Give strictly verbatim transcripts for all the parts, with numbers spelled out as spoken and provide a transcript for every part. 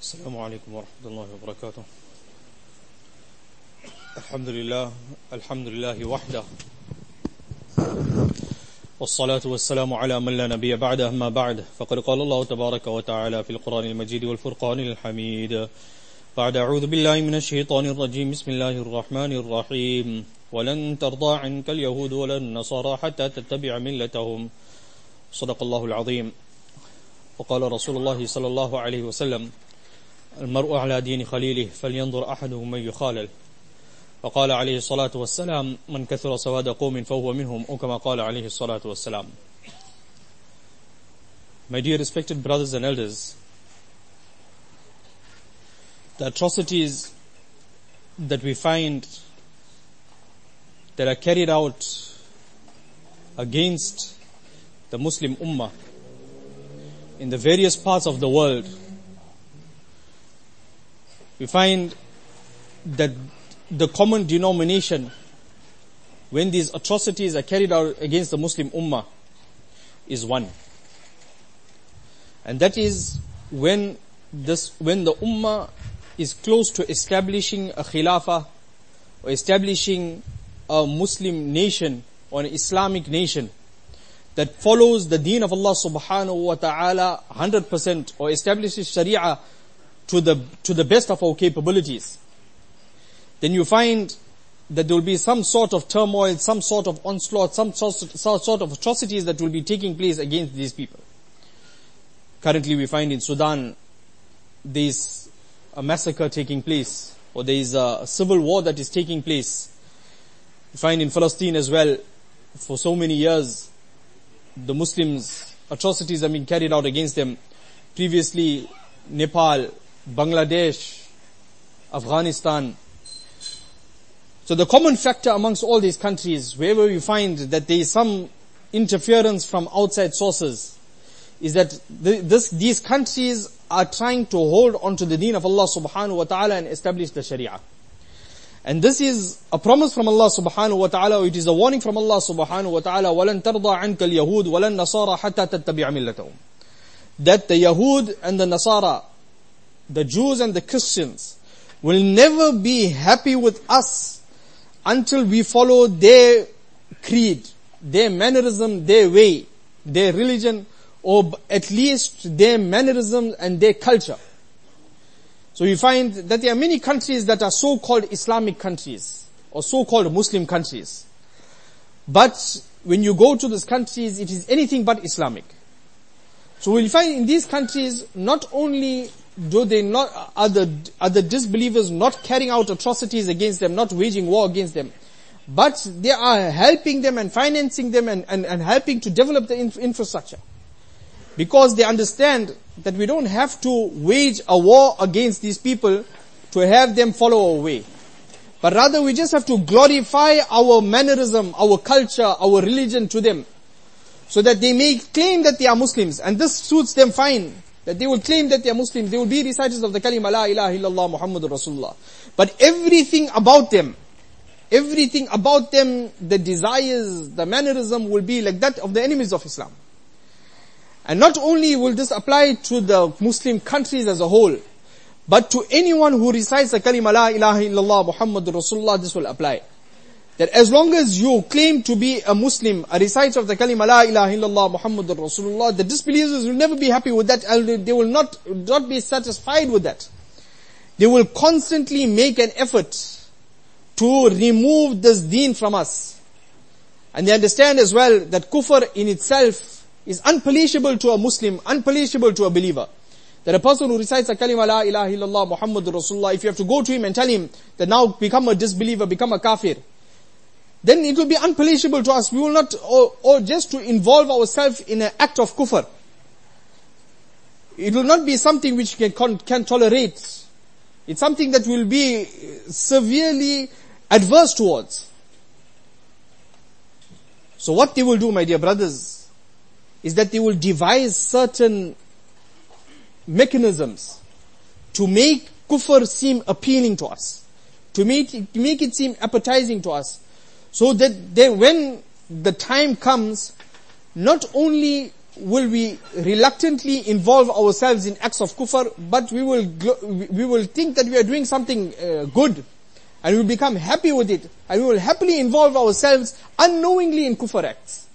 السلام عليكم ورحمة الله وبركاته. الحمد لله الحمد لله وحده، والصلاة والسلام على من لا نبي بعده. أما بعد، فقد قال الله تبارك وتعالى في القرآن المجيد والفرقان الحميد بعد أعوذ بالله من الشيطان الرجيم. بسم الله الرحمن الرحيم. ولن ترضى عنك اليهود ولا النصارى حتى تتبع ملتهم. صدق الله العظيم. وقال رسول الله صلى الله عليه وسلم: المرء على دين خليله فلينظر أحدهم من يخالل. وقال عليه الصلاة والسلام: من كثر سواد قوم فهو منهم، أو كما قال عليه الصلاة والسلام. My dear respected brothers and elders, the atrocities that we find that are carried out against the Muslim Ummah in the various parts of the world, we find that the common denomination when these atrocities are carried out against the Muslim Ummah is one. And that is when this, when the Ummah is close to establishing a Khilafah or establishing a Muslim nation or an Islamic nation that follows the deen of Allah subhanahu wa ta'ala one hundred percent, or establishes Sharia to the, to the best of our capabilities, then you find that there will be some sort of turmoil, some sort of onslaught, some sort, some sort of atrocities that will be taking place against these people. Currently we find in Sudan there is a massacre taking place, or there is a civil war that is taking place. We find in Palestine as well, for so many years, the Muslims, atrocities have been carried out against them. Previously, Nepal, Bangladesh, Afghanistan. So the common factor amongst all these countries, wherever we find that there is some interference from outside sources, is that the, this, these countries are trying to hold on to the deen of Allah subhanahu wa ta'ala and establish the Sharia. And this is a promise from Allah subhanahu wa ta'ala, it is a warning from Allah subhanahu wa ta'ala, وَلَن تَرْضَى عَنْكَ الْيَهُودُ وَلَن نَصَارَى حَتَّى تَتَّبِعَ مِلَّتَهُم. That the Yahud and the Nasara, the Jews and the Christians, will never be happy with us until we follow their creed, their mannerism, their way, their religion, or at least their mannerism and their culture. So you find that there are many countries that are so-called Islamic countries, or so-called Muslim countries. But when you go to these countries, it is anything but Islamic. So we'll find in these countries, not only do they not, are the, are the disbelievers not carrying out atrocities against them, not waging war against them, but they are helping them and financing them and, and, and helping to develop the inf- infrastructure. Because they understand that we don't have to wage a war against these people to have them follow our way. But rather we just have to glorify our mannerism, our culture, our religion to them, so that they may claim that they are Muslims. And this suits them fine, that they will claim that they are Muslims. They will be reciters of the kalima la ilaha illallah Muhammadur Rasulullah. But everything about them, everything about them, the desires, the mannerism will be like that of the enemies of Islam. And not only will this apply to the Muslim countries as a whole, but to anyone who recites the kalima la ilaha illallah Muhammadur Rasulullah, this will apply. That as long as you claim to be a Muslim, a reciter of the kalima la ilaha illallah Muhammadur Rasulullah, the disbelievers will never be happy with that, and they will not, not be satisfied with that. They will constantly make an effort to remove this deen from us. And they understand as well that kufr in itself is unpalatable to a Muslim, unpalatable to a believer. That a person who recites a kalima la ilaha illallah Muhammadur Rasulullah, if you have to go to him and tell him that now become a disbeliever, become a kafir, then it will be unpalatable to us. We will not, or, or just to involve ourselves in an act of kufr. It will not be something which can, can, can tolerate. It's something that will be severely adverse towards. So what they will do, my dear brothers, is that they will devise certain mechanisms to make kufr seem appealing to us, to make it, to make it seem appetizing to us, so that they, when the time comes, not only will we reluctantly involve ourselves in acts of kufr, but we will we will think that we are doing something uh, good, and we will become happy with it, and we will happily involve ourselves unknowingly in kufr acts.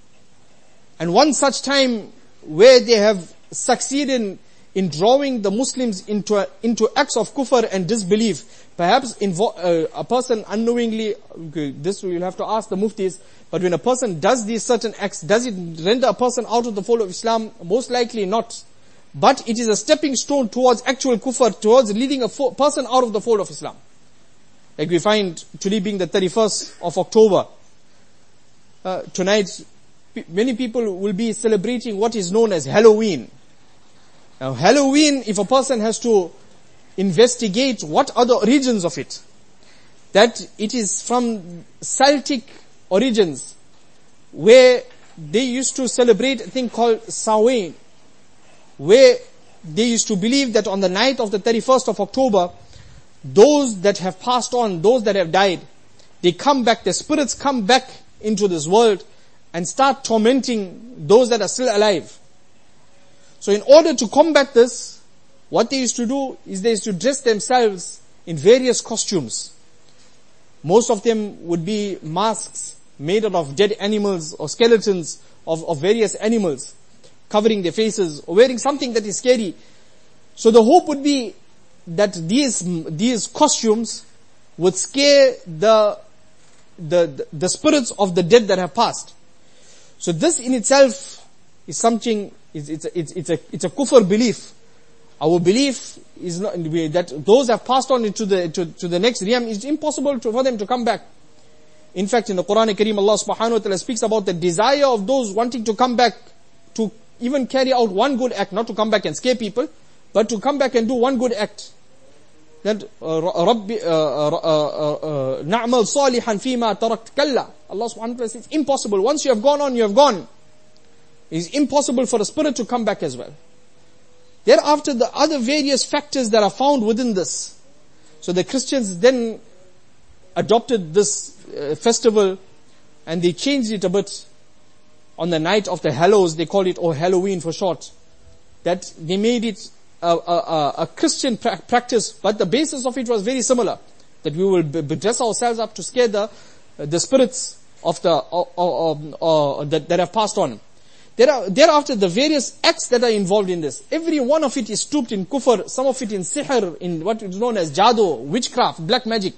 And one such time where they have succeeded in, in drawing the Muslims into into acts of kufr and disbelief, perhaps invo- uh, a person unknowingly, okay, this we'll have to ask the muftis, but when a person does these certain acts, does it render a person out of the fold of Islam? Most likely not. But it is a stepping stone towards actual kufr, towards leading a fo- person out of the fold of Islam. Like we find today being the thirty-first of October. Uh, tonight, p- many people will be celebrating what is known as Halloween. Now Halloween, if a person has to investigate what are the origins of it, that it is from Celtic origins, where they used to celebrate a thing called Samhain, where they used to believe that on the night of the thirty-first of October, those that have passed on, those that have died, they come back, their spirits come back into this world and start tormenting those that are still alive. So in order to combat this, what they used to do is they used to dress themselves in various costumes. Most of them would be masks made out of dead animals or skeletons of, of various animals, covering their faces or wearing something that is scary. So the hope would be that these these costumes would scare the the the spirits of the dead that have passed. So this in itself is something. It's it's a, it's, it's a it's a kufr belief. Our belief is not that those have passed on into the to, to the next realm. It's impossible to, for them to come back. In fact, in the Quran Kareem, Allah Subhanahu wa Taala speaks about the desire of those wanting to come back to even carry out one good act, not to come back and scare people, but to come back and do one good act. That Rabbi na'mal salihan fima tarakt kalla. Allah Subhanahu wa Taala says it's impossible. Once you have gone on, you have gone. It's impossible for a spirit to come back as well. Thereafter, the other various factors that are found within this. So the Christians then adopted this uh, festival, and they changed it a bit. On the night of the Hallows, they call it, or Halloween for short, that they made it a, a, a Christian pra- practice, but the basis of it was very similar. That we will b- dress ourselves up to scare the uh, the spirits of the uh, uh, uh, uh, that, that have passed on. There are, thereafter, the various acts that are involved in this, every one of it is stooped in kufr, some of it in sihr, in what is known as jado, witchcraft, black magic.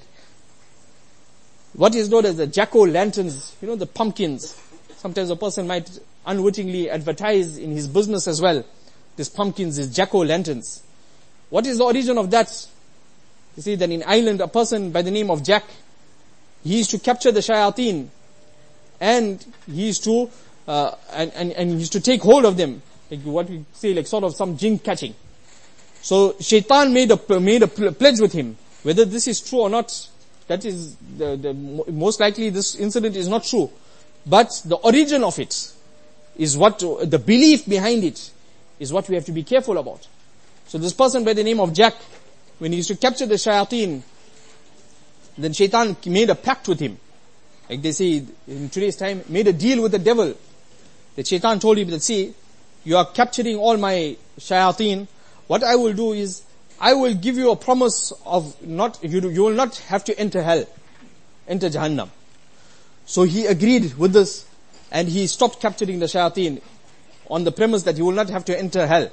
What is known as the jack-o'-lanterns, you know, the pumpkins. Sometimes a person might unwittingly advertise in his business as well. These pumpkins, these jack-o'-lanterns. What is the origin of that? You see that in Ireland, a person by the name of Jack, he used to capture the shayateen, and he used to Uh, and, and, and he used to take hold of them, like what we say, like sort of some jinn catching. So Shaitan made a made a pledge with him. Whether this is true or not, that is the, the most likely this incident is not true. But the origin of it is what the belief behind it is what we have to be careful about. So this person by the name of Jack, when he used to capture the shayateen, then Shaitan made a pact with him. Like they say in today's time, made a deal with the devil. The Shaitan told him that, see, you are capturing all my shayateen. What I will do is, I will give you a promise of not, you, you will not have to enter hell, enter Jahannam. So he agreed with this, and he stopped capturing the shayateen on the premise that he will not have to enter hell.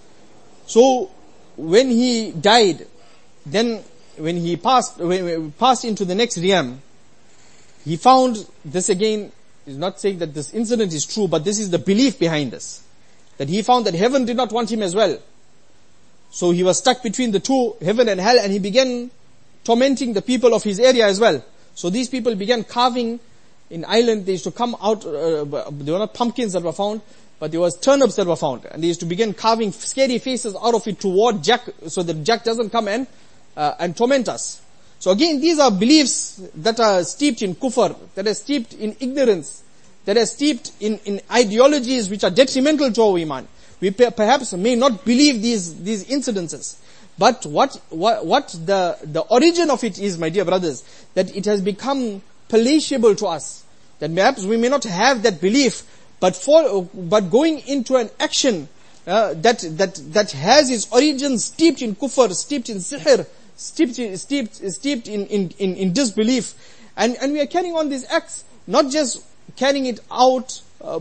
So when he died, then when he passed, when he passed into the next realm, he found this again. Is not saying that this incident is true, but this is the belief behind this. That he found that heaven did not want him as well. So he was stuck between the two, heaven and hell, and he began tormenting the people of his area as well. So these people began carving in Ireland. They used to come out, uh, there were not pumpkins that were found, but there was turnips that were found. And they used to begin carving scary faces out of it toward Jack, so that Jack doesn't come and, uh, and torment us. So again, these are beliefs that are steeped in kufr, that are steeped in ignorance, that are steeped in, in ideologies which are detrimental to our iman. We perhaps may not believe these, these incidences. But what, what, what the, the origin of it is, my dear brothers, that it has become palatable to us. That perhaps we may not have that belief, but for, but going into an action uh, that, that, that has its origins steeped in kufr, steeped in sihr, steeped, steeped, steeped in, in, in, in disbelief. And, and we are carrying on these acts, not just carrying it out uh,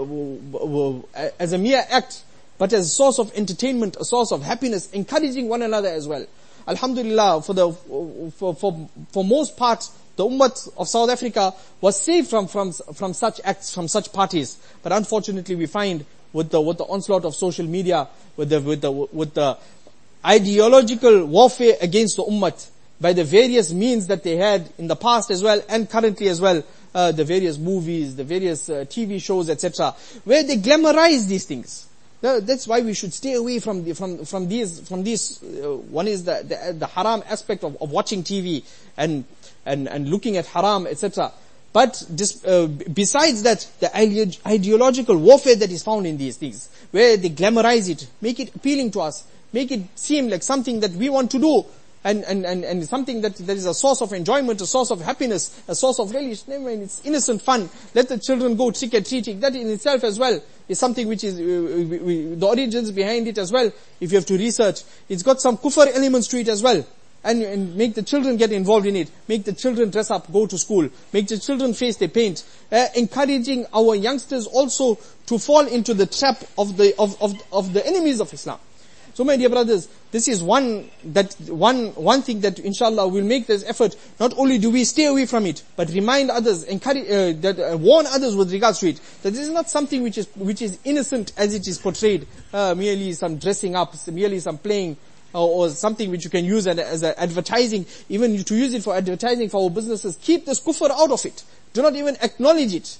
uh, as a mere act, but as a source of entertainment, a source of happiness, encouraging one another as well. Alhamdulillah, for the, for, for, for most part, the Ummah of South Africa was saved from, from, from such acts, from such parties. But unfortunately we find with the, with the onslaught of social media, with the, with the, with the ideological warfare against the Ummah, by the various means that they had in the past as well, and currently as well, uh, the various movies, the various uh, T V shows, et cetera, where they glamorize these things. That's why we should stay away from the, from from these from these. Uh, one is the, the the haram aspect of, of watching T V and and and looking at haram, et cetera. But this, uh, besides that, the ide- ideological warfare that is found in these things, where they glamorize it, make it appealing to us, make it seem like something that we want to do, and and and, and something that that is a source of enjoyment, a source of happiness, a source of relish. Never mind, it's innocent fun. Let the children go trick or treating. That in itself as well is something which is uh, we, we, the origins behind it as well. If you have to research, it's got some kufr elements to it as well. And, and make the children get involved in it. Make the children dress up, go to school. Make the children face their paint. Uh, encouraging our youngsters also to fall into the trap of the of, of of the enemies of Islam. So my dear brothers, this is one that one one thing that inshallah will make this effort. Not only do we stay away from it, but remind others, encourage, uh, that uh, warn others with regards to it. That this is not something which is which is innocent as it is portrayed. Uh, merely some dressing up, merely some playing, or, or something which you can use as, as a advertising. Even to use it for advertising for our businesses. Keep this kufr out of it. Do not even acknowledge it.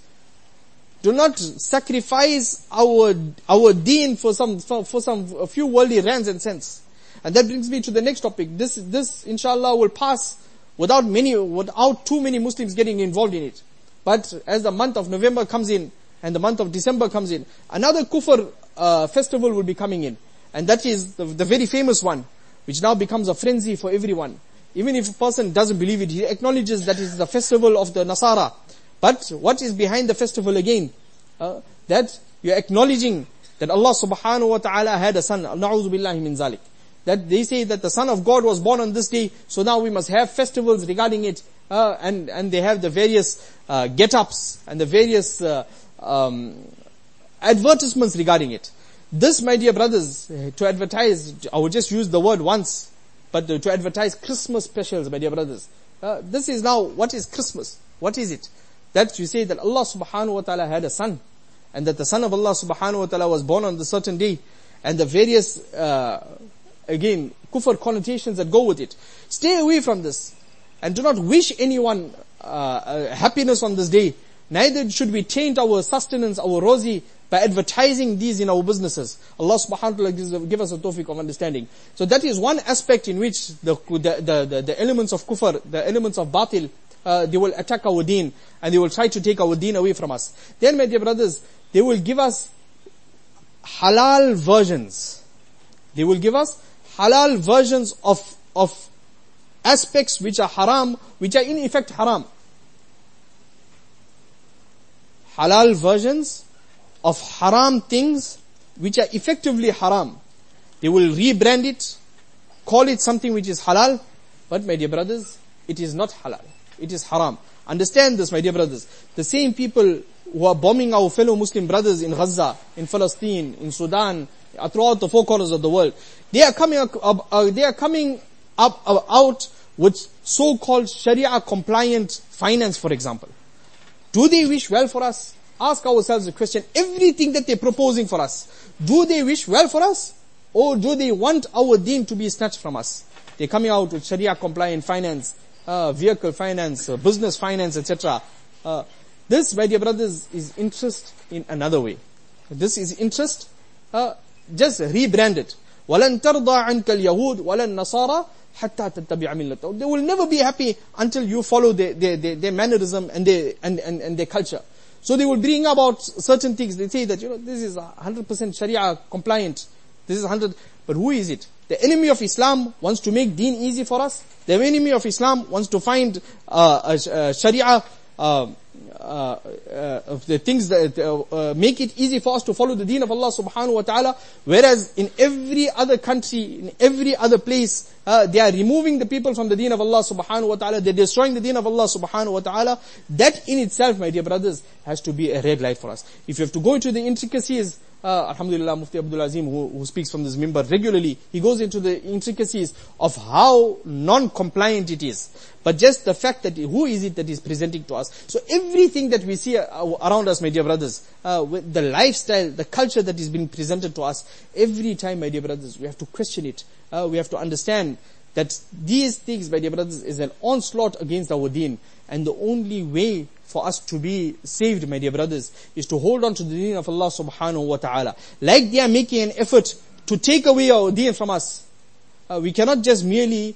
Do not sacrifice our our deen for some for, for some a few worldly rands and cents. And that brings me to the next topic. This this inshallah will pass without many without too many Muslims getting involved in it. But as the month of November comes in and the month of December comes in, another kufr uh, festival will be coming in, and that is the, the very famous one, which now becomes a frenzy for everyone. Even if a person doesn't believe it, he acknowledges that it is the festival of the Nasara. But what is behind the festival again? Uh, that you're acknowledging that Allah subhanahu wa ta'ala had a son. Na'udhu billahi min zalik. That they say that the son of God was born on this day, so now we must have festivals regarding it. Uh, and, and they have the various uh, get-ups and the various uh, um, advertisements regarding it. This, my dear brothers, to advertise, I will just use the word once, but to advertise Christmas specials, my dear brothers. Uh, this is now, what is Christmas? What is it? That you say that Allah subhanahu wa ta'ala had a son, and that the son of Allah subhanahu wa ta'ala was born on the certain day, and the various, uh, again, kufr connotations that go with it. Stay away from this, and do not wish anyone uh, uh, happiness on this day. Neither should we taint our sustenance, our rozi, by advertising these in our businesses. Allah subhanahu wa ta'ala give us a tawfiq of understanding. So that is one aspect in which the, the, the, the, the elements of kufr, the elements of batil, Uh, they will attack our deen, and they will try to take our deen away from us. Then, my dear brothers, they will give us halal versions. They will give us halal versions of, of aspects which are haram, which are in effect haram. Halal versions of haram things which are effectively haram. They will rebrand it, call it something which is halal, but my dear brothers, it is not halal. It is haram. Understand this, my dear brothers. The same people who are bombing our fellow Muslim brothers in Gaza, in Palestine, in Sudan, throughout the four corners of the world, they are coming up, uh, they are coming up uh, out with so-called Sharia compliant finance, for example. Do they wish well for us? Ask ourselves the question. Everything that they're proposing for us, do they wish well for us? Or do they want our deen to be snatched from us? They're coming out with Sharia compliant finance, Uh, vehicle finance, uh, business finance, et cetera. Uh, this, my dear brothers, is interest in another way. This is interest, uh, just rebrand it. وَلَن تَرْضَى عَنْكَ الْيَهُودُ وَلَن نَصَارَى حَتَّى تَتَّبِعَ مِلَّتَهُمْ. They will never be happy until you follow their, their, their, their mannerism and their, and, and, and their culture. So they will bring about certain things. They say that, you know, this is one hundred percent Sharia compliant. This is one hundred, but who is it? The enemy of Islam wants to make deen easy for us. The enemy of Islam wants to find uh, a, a Sharia uh, uh, uh, of the things that uh, uh, make it easy for us to follow the deen of Allah subhanahu wa ta'ala, whereas in every other country, in every other place, uh, they are removing the people from the deen of Allah subhanahu wa ta'ala, they're destroying the deen of Allah subhanahu wa ta'ala. That in itself, my dear brothers, has to be a red light for us. If you have to go into the intricacies, Uh, Alhamdulillah, Mufti Abdul Azim, who, who speaks from this mimbar regularly, he goes into the intricacies of how non-compliant it is. But just the fact that who is it that is presenting to us. So everything that we see around us, my dear brothers, uh, with the lifestyle, the culture that is being presented to us, every time, my dear brothers, we have to question it. Uh, we have to understand that these things, my dear brothers, is an onslaught against our deen. And the only way for us to be saved, my dear brothers, is to hold on to the deen of Allah subhanahu wa ta'ala. Like they are making an effort to take away our deen from us. Uh, we cannot just merely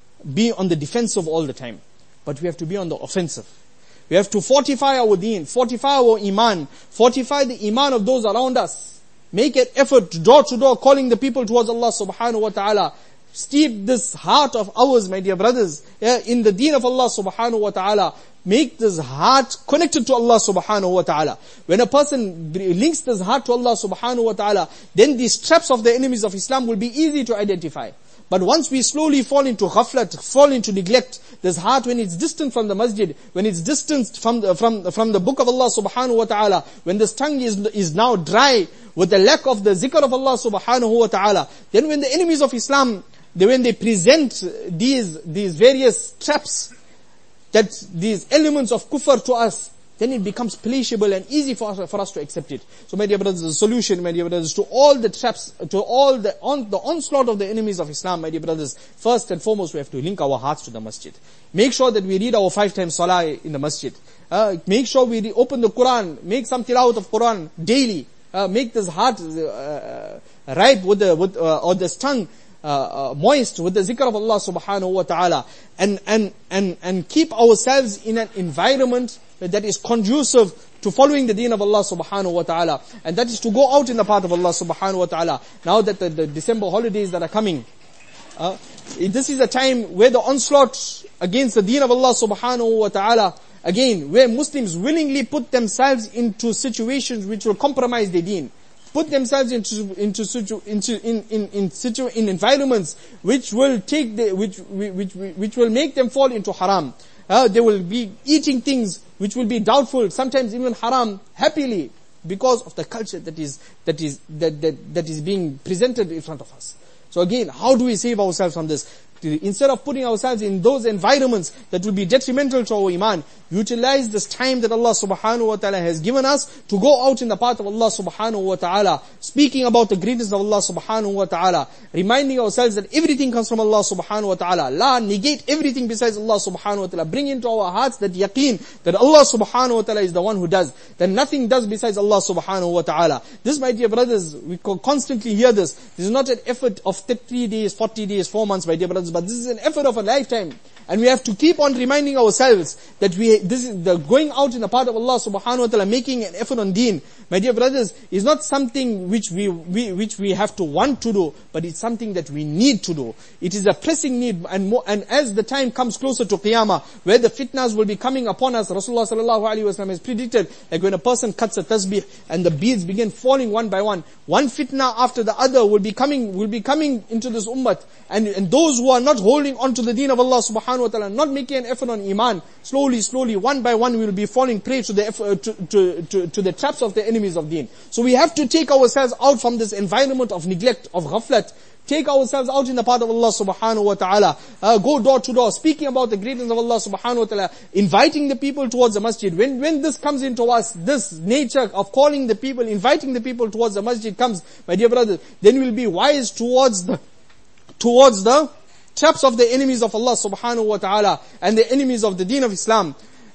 be on the defensive all the time, but we have to be on the offensive. We have to fortify our deen, fortify our iman, fortify the iman of those around us. Make an effort door to door, calling the people towards Allah subhanahu wa ta'ala. Steep this heart of ours, my dear brothers, yeah, in the deen of Allah subhanahu wa ta'ala. Make this heart connected to Allah subhanahu wa ta'ala. When a person links this heart to Allah subhanahu wa ta'ala, then these traps of the enemies of Islam will be easy to identify. But once we slowly fall into ghaflat, fall into neglect, this heart, when it's distant from the masjid, when it's distanced from the, from, from the book of Allah subhanahu wa ta'ala, when this tongue is, is now dry with the lack of the zikr of Allah subhanahu wa ta'ala, then when the enemies of Islam, they, when they present these, these various traps, that these elements of kufr to us, then it becomes palpable and easy for us, for us to accept it. So my dear brothers, the solution, my dear brothers, to all the traps, to all the, on, the onslaught of the enemies of Islam, my dear brothers, first and foremost we have to link our hearts to the masjid. Make sure that we read our five times salah in the masjid. Uh, make sure we re- open the Quran, make some tilawat of Quran daily. Uh, make this heart uh, ripe with the, with, uh, or this tongue Uh, uh, moist with the zikr of Allah subhanahu wa ta'ala, and, and, and, and keep ourselves in an environment that is conducive to following the deen of Allah subhanahu wa ta'ala, and that is to go out in the path of Allah subhanahu wa ta'ala. Now that the, the December holidays that are coming, uh, this is a time where the onslaught against the deen of Allah subhanahu wa ta'ala, again, where Muslims willingly put themselves into situations which will compromise their deen. Put themselves into into situ, into in in in situ, in environments which will take the which which which will make them fall into haram. Uh, they will be eating things which will be doubtful, sometimes even haram, happily, because of the culture that is that is that that that is being presented in front of us. So again, how do we save ourselves from this? Instead of putting ourselves in those environments that will be detrimental to our iman, utilize this time that Allah subhanahu wa ta'ala has given us to go out in the path of Allah subhanahu wa ta'ala, speaking about the greatness of Allah subhanahu wa ta'ala, reminding ourselves that everything comes from Allah subhanahu wa ta'ala. La, negate everything besides Allah subhanahu wa ta'ala. Bring into our hearts that yaqeen, that Allah subhanahu wa ta'ala is the one who does, that nothing does besides Allah subhanahu wa ta'ala. This, my dear brothers, we constantly hear this. This is not an effort of thirty days, forty days, four months, my dear brothers, but this is an effort of a lifetime. And we have to keep on reminding ourselves that we, this is the going out in the path of Allah subhanahu wa ta'ala, making an effort on deen, my dear brothers, is not something which we, we, which we have to want to do, but it's something that we need to do. It is a pressing need, and more, and as the time comes closer to Qiyamah, where the fitnas will be coming upon us, Rasulullah sallallahu alaihi wasallam has predicted, like when a person cuts a tasbih, and the beads begin falling one by one, one fitna after the other will be coming, will be coming into this ummah, and, and those who are not holding on to the deen of Allah subhanahu wa ta'ala, not making an effort on iman, slowly, slowly, one by one, we will be falling prey to the effort, to, to, to, to the traps of the enemies of deen. So we have to take ourselves out from this environment of neglect, of ghaflat. Take ourselves out in the path of Allah subhanahu wa ta'ala. Uh, go door to door, speaking about the greatness of Allah subhanahu wa ta'ala, inviting the people towards the masjid. When, when this comes into us, this nature of calling the people, inviting the people towards the masjid comes, my dear brothers, then we'll be wise towards the, towards the traps of the enemies of Allah subhanahu wa ta'ala, and the enemies of the deen of Islam,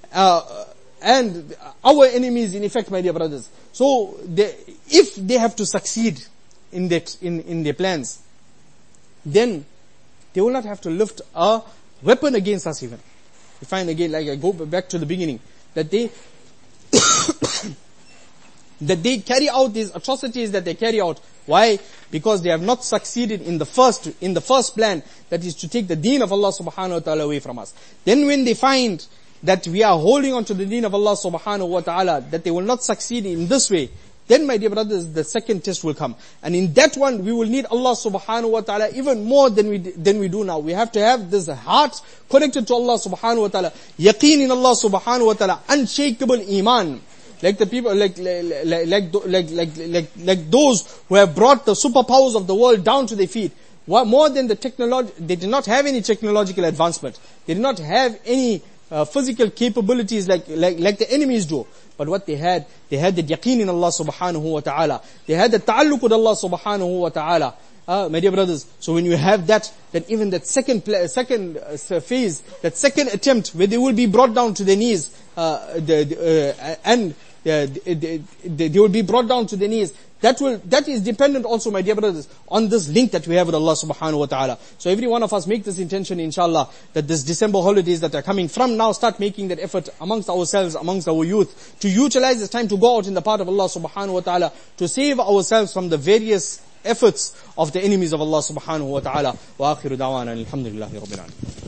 uh, and our enemies in effect, my dear brothers. So, they, if they have to succeed in their, in, in their plans, then they will not have to lift a weapon against us even. You find again, like I go back to the beginning, that they, that they carry out these atrocities that they carry out. Why? Because they have not succeeded in the first, in the first plan, that is to take the deen of Allah subhanahu wa ta'ala away from us. Then when they find that we are holding on to the deen of Allah subhanahu wa ta'ala, that they will not succeed in this way, then my dear brothers, the second test will come. And in that one, we will need Allah subhanahu wa ta'ala even more than we, than we do now. We have to have this heart connected to Allah subhanahu wa ta'ala, yaqeen in Allah subhanahu wa ta'ala, unshakable iman. Like the people, like, like, like, like, like, like, like those who have brought the superpowers of the world down to their feet. What, more than the technology, they did not have any technological advancement. They did not have any uh, physical capabilities like, like, like the enemies do. But what they had, they had the yaqeen in Allah subhanahu wa ta'ala. They had the ta'alluq with Allah subhanahu wa ta'ala. Uh, my dear brothers, so when you have that, then even that second pla- second uh, phase, that second attempt where they will be brought down to their knees, uh, the, the, uh, and uh, they, they, they will be brought down to their knees. That will, that is dependent also, my dear brothers, on this link that we have with Allah subhanahu wa ta'ala. So every one of us make this intention, inshallah, that this December holidays that are coming from now, start making that effort amongst ourselves, amongst our youth, to utilize this time to go out in the path of Allah subhanahu wa ta'ala, to save ourselves from the various efforts of the enemies of Allah subhanahu wa ta'ala. Wa akhiru da'wana alhamdulillahi rabbil alamin.